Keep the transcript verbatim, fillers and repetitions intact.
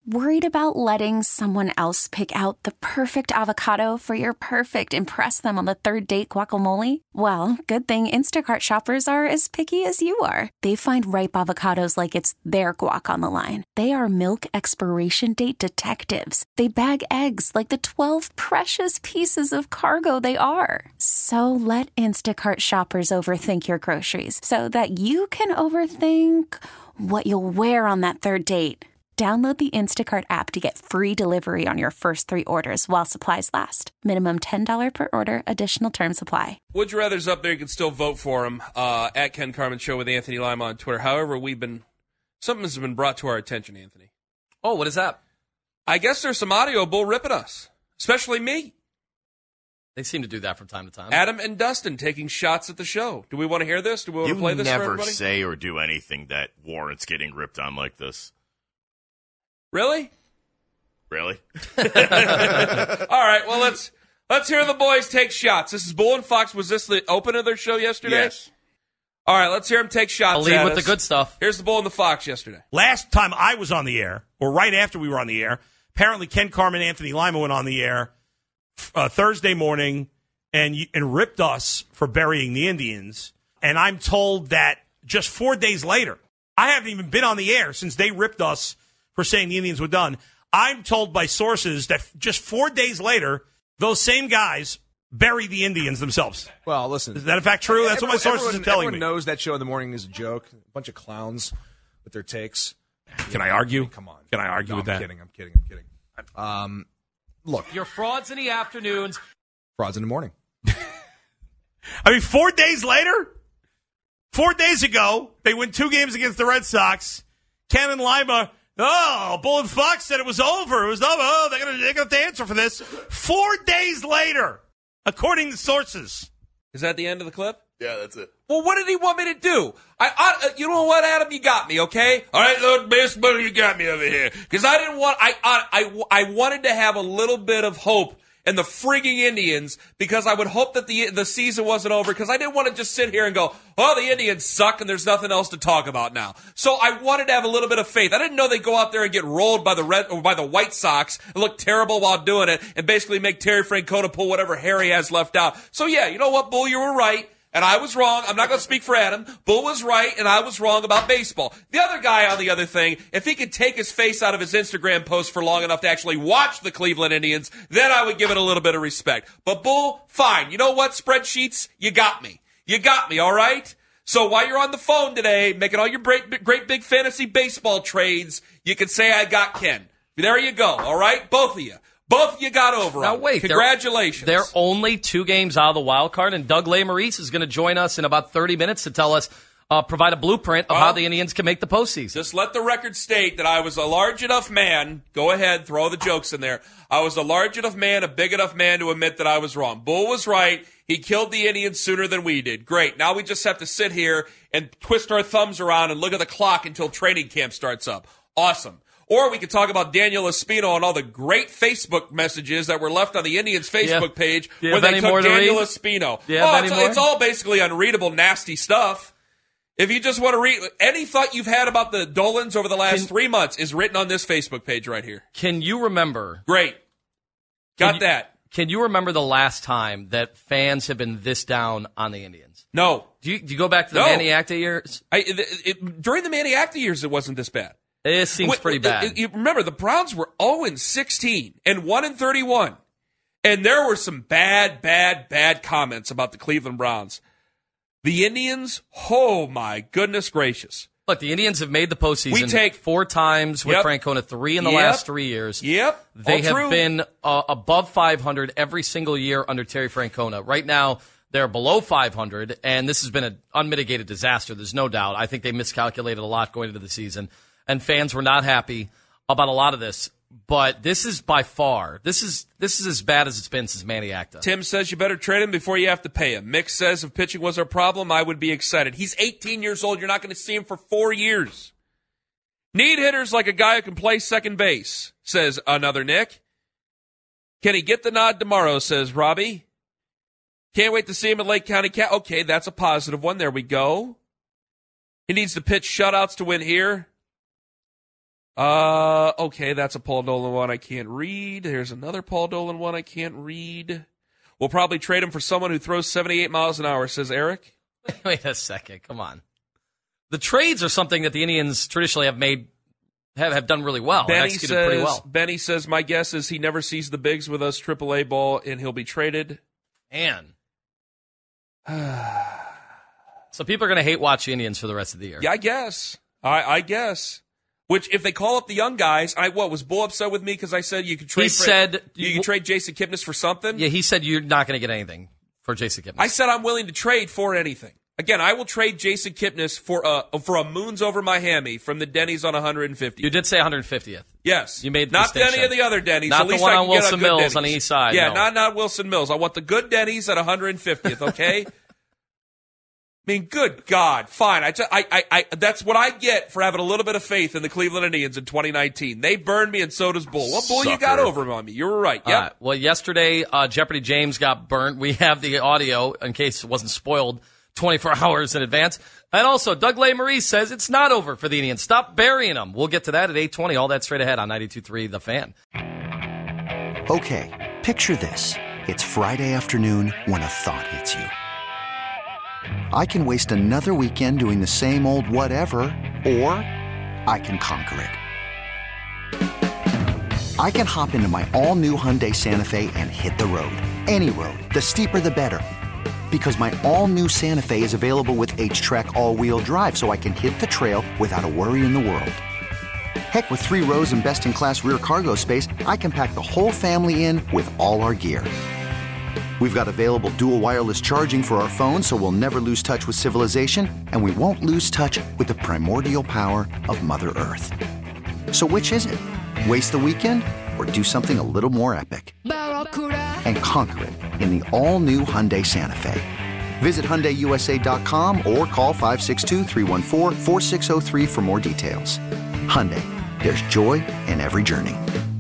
Worried about letting someone else pick out the perfect avocado for your perfect impress them on the third date guacamole? Well, good thing Instacart shoppers are as picky as you are. They find ripe avocados like it's their guac on the line. They are milk expiration date detectives. They bag eggs like the twelve precious pieces of cargo they are. So let Instacart shoppers overthink your groceries so that you can overthink what you'll wear on that third date. Download the Instacart app to get free delivery on your first three orders while supplies last. Minimum ten dollars per order. Additional terms apply. Would you rather's up there? You can still vote for him uh, at Ken Carman Show with Anthony Lima on Twitter. However, we've been something has been brought to our attention, Anthony. Oh, what is that? I guess there's some audio bull ripping us, especially me. They seem to do that from time to time. Adam and Dustin taking shots at the show. Do we want to hear this? Do we want you to play this for never everybody? say or do anything that warrants getting ripped on like this. Really? Really? All right, well, let's let's hear the boys take shots. This is Bull and Fox. Was this the open of their show yesterday? Yes. All right, let's hear them take shots. I'll lead at with us. the good stuff. Here's the Bull and the Fox yesterday. Last time I was on the air, or right after we were on the air, apparently Ken Carman and Anthony Lima went on the air uh, Thursday morning and and ripped us for burying the Indians. And I'm told that just four days later, I haven't even been on the air since they ripped us for saying the Indians were done. I'm told by sources that just four days later, those same guys bury the Indians themselves. Well, listen. Is that in fact true? That's everyone, what my sources everyone, are telling everyone me. Everyone knows that show in the morning is a joke. A bunch of clowns with their takes. Can I argue? I mean, come on. Can I argue no, with I'm that? kidding. I'm kidding. I'm kidding. Um, look. You're frauds in the afternoons. Frauds in the morning. I mean, four days later? Four days ago, they win two games against the Red Sox. Ken and Lima... Oh, Bull and Fox said it was over. It was over. Oh, they're going they're to have to answer for this. Four days later, according to sources. Is that the end of the clip? Yeah, that's it. Well, what did he want me to do? I, I you know what, Adam? You got me, okay? All right, Lord Baseball, you got me over here. Because I didn't want, I, I, I, I wanted to have a little bit of hope in the frigging Indians because I would hope that the the season wasn't over because I didn't want to just sit here and go, oh, the Indians suck and there's nothing else to talk about now. So I wanted to have a little bit of faith. I didn't know they'd go out there and get rolled by the Red or by the White Sox and look terrible while doing it and basically make Terry Francona pull whatever hair he has left out. So yeah, you know what, Bull, you were right. And I was wrong. I'm not going to speak for Adam. Bull was right, and I was wrong about baseball. The other guy on the other thing, if he could take his face out of his Instagram post for long enough to actually watch the Cleveland Indians, then I would give it a little bit of respect. But Bull, fine. You know what, spreadsheets? You got me. You got me, all right? So while you're on the phone today, making all your great, great big fantasy baseball trades, you can say I got Ken. There you go, all right? Both of you. Both you got over now, on. wait, Congratulations. They're, they're only two games out of the wild card, and Doug Lesmerises is going to join us in about thirty minutes to tell us, uh, provide a blueprint of well, how the Indians can make the postseason. Just let the record state that I was a large enough man. Go ahead, throw the jokes in there. I was a large enough man, a big enough man to admit that I was wrong. Bull was right. He killed the Indians sooner than we did. Great. Now we just have to sit here and twist our thumbs around and look at the clock until training camp starts up. Awesome. Or we could talk about Daniel Espino and all the great Facebook messages that were left on the Indians' Facebook yeah. page where when they took Daniel read? Espino. Yeah, oh, it's, it's all basically unreadable, nasty stuff. If you just want to read any thought you've had about the Dolans over the last can, three months is written on this Facebook page right here. Can you remember? Great. Got you, that. Can you remember the last time that fans have been this down on the Indians? No. Do you, do you go back to the no. Manny Acta years? I, it, it, during the Manny Acta years, it wasn't this bad. It seems Wait, pretty bad. It, it, remember, the Browns were oh and sixteen and one and thirty-one. And there were some bad, bad, bad comments about the Cleveland Browns. The Indians, oh my goodness gracious. Look, the Indians have made the postseason we take, four times with yep, Francona, three in the yep, last three years. Yep. They have true. been uh, above five hundred every single year under Terry Francona. Right now, they're below five hundred, and this has been an unmitigated disaster. There's no doubt. I think they miscalculated a lot going into the season, and fans were not happy about a lot of this. But this is by far, this is this is as bad as it's been since Manny Acta. Tim says you better trade him before you have to pay him. Mick says if pitching was our problem, I would be excited. He's eighteen years old. You're not going to see him for four years. Need hitters like a guy who can play second base, says another Nick. Can he get the nod tomorrow, says Robbie. Can't wait to see him at Lake County Cat. Okay, that's a positive one. There we go. He needs to pitch shutouts to win here. Uh, okay, that's a Paul Dolan one I can't read. There's another Paul Dolan one I can't read. We'll probably trade him for someone who throws seventy-eight miles an hour, says Eric. Wait a second. Come on. The trades are something that the Indians traditionally have made, have, have done really well. Benny executed says, pretty well. Benny says, my guess is he never sees the bigs with us triple A ball, and he'll be traded. Man. So people are going to hate watch the Indians for the rest of the year. Yeah, I guess. I, I guess. Which, if they call up the young guys, I what was Bull upset with me because I said you could trade. He for, said you could trade Jason Kipnis for something. Yeah, he said you're not going to get anything for Jason Kipnis. I said I'm willing to trade for anything. Again, I will trade Jason Kipnis for a for a moons over my hammy from the Denny's on one hundred fiftieth. You did say one hundred fiftieth. Yes, you made the not distinction. any of the other Denny's. Not At least the one I on can get Wilson a good Mills Denny's. on the east side. Yeah, no. not not Wilson Mills. I want the good Denny's at one hundred fiftieth. Okay. I mean, good God, fine. I, just, I, I, I, that's what I get for having a little bit of faith in the Cleveland Indians in twenty nineteen. They burned me, and so does Bull. Well, Bull, Sucker. you got over on me. You were right. Yep. All right. Well, yesterday, uh, Jeopardy James got burnt. We have the audio in case it wasn't spoiled twenty-four hours in advance. And also, Doug LeMarie says it's not over for the Indians. Stop burying them. We'll get to that at eight twenty. All that straight ahead on ninety-two point three The Fan. Okay, picture this. It's Friday afternoon when a thought hits you. I can waste another weekend doing the same old whatever, or I can conquer it. I can hop into my all-new Hyundai Santa Fe and hit the road. Any road. The steeper, the better. Because my all-new Santa Fe is available with H-Track all-wheel drive, so I can hit the trail without a worry in the world. Heck, with three rows and best-in-class rear cargo space, I can pack the whole family in with all our gear. We've got available dual wireless charging for our phones, so we'll never lose touch with civilization, and we won't lose touch with the primordial power of Mother Earth. So which is it? Waste the weekend or do something a little more epic? And conquer it in the all-new Hyundai Santa Fe. Visit Hyundai U S A dot com or call five six two, three one four, four six zero three for more details. Hyundai, there's joy in every journey.